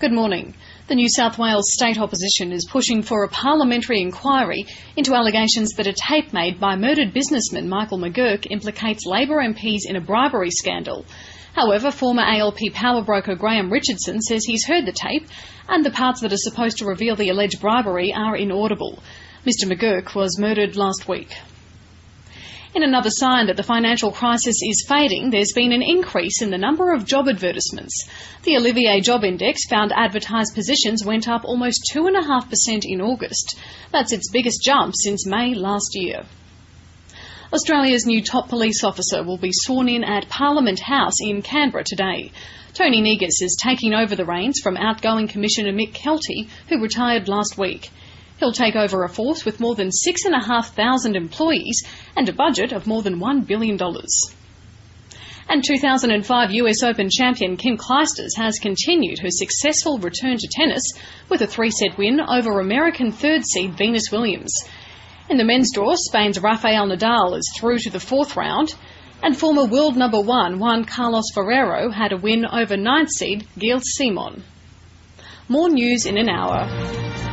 Good morning. The New South Wales state opposition is pushing for a parliamentary inquiry into allegations that a tape made by murdered businessman Michael McGurk implicates Labor MPs in a bribery scandal. However, former ALP power broker Graham Richardson says he's heard the tape and the parts that are supposed to reveal the alleged bribery are inaudible. Mr McGurk was murdered last week. In another sign that the financial crisis is fading, there's been an increase in the number of job advertisements. The Olivier Job Index found advertised positions went up almost 2.5% in August. That's its biggest jump since May last year. Australia's new top police officer will be sworn in at Parliament House in Canberra today. Tony Negus is taking over the reins from outgoing Commissioner Mick Kelty, who retired last week. He'll take over a force with more than 6,500 employees and a budget of more than $1 billion. And 2005 US Open champion Kim Clijsters has continued her successful return to tennis with a 3-set win over American third seed Venus Williams. In the men's draw, Spain's Rafael Nadal is through to the fourth round, and former world number one Juan Carlos Ferrero had a win over 9th seed Gilles Simon. More news in an hour.